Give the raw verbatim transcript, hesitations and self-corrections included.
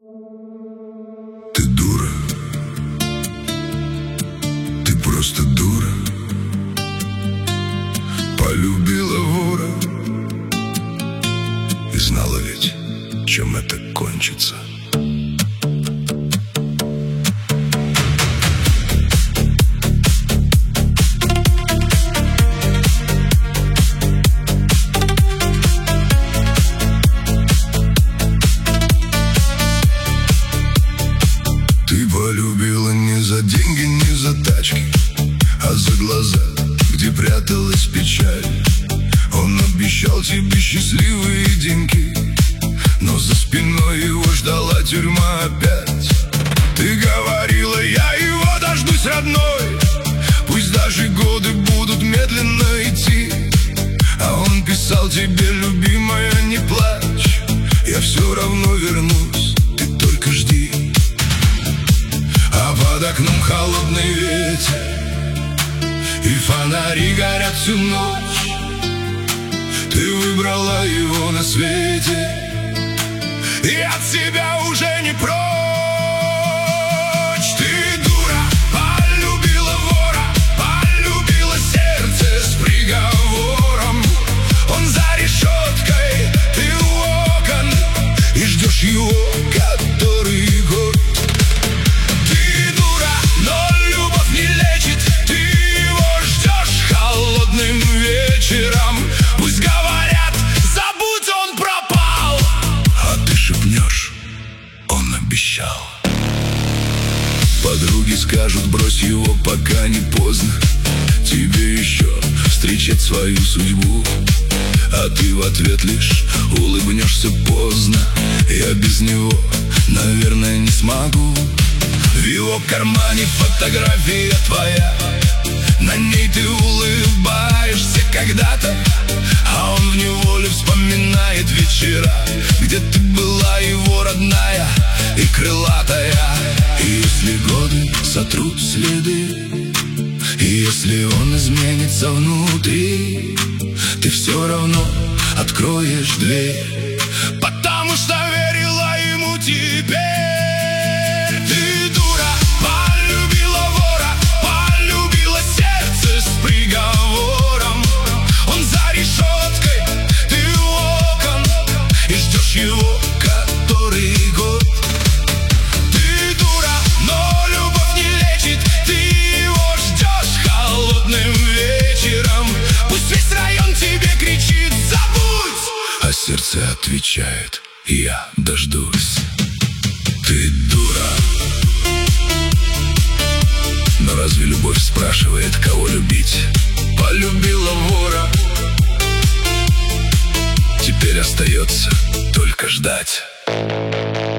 Ты дура, ты просто дура. Полюбила вора и знала ведь, чем это кончится. Ты полюбила не за деньги, не за тачки, а за глаза, где пряталась печаль. Он обещал тебе счастливые деньги, но за спиной его ждала тюрьма опять. Ты говорила, я его дождусь, родной, пусть даже годы будут медленно идти. А он писал тебе, любимая, не плачь, я все равно вернусь, ты только жди. А под окном холодный ветер, и фонари горят всю ночь. Ты выбрала его на свете, и от себя уже не прочь. Ты дура, полюбила вора, полюбила сердце с приговором. Он за решеткой, ты у окон, и ждешь его который год. Ты дура, но любовь не лечит, ты его ждешь холодным вечером. Пусть говорят, забудь, он пропал, а ты шепнешь, он обещал. Подруги скажут, брось его, пока не поздно, тебе еще встречать свою судьбу. А ты в ответ лишь улыбнешься поздно, я без него, наверное, не смогу. В его кармане фотография твоя, на ней ты улыбаешься когда-то, а он в неволе вспоминает вечера, где ты была его родная и крылатая. И если годы сотрут следы, и если он изменится внутри, ты все равно откроешь дверь, потому что верила ему теперь. Ты дура, полюбила вора, полюбила сердце с приговором. Он за решеткой, ты у окон, и ждешь его который год. Ты дура, но любовь не лечит, ты его ждешь холодным вечером. Пусть весь район тебе кричит, забудь, а сердце отвечает, я дождусь. Ты дура. Но разве любовь спрашивает, кого любить? Полюбила вора, теперь остается только ждать.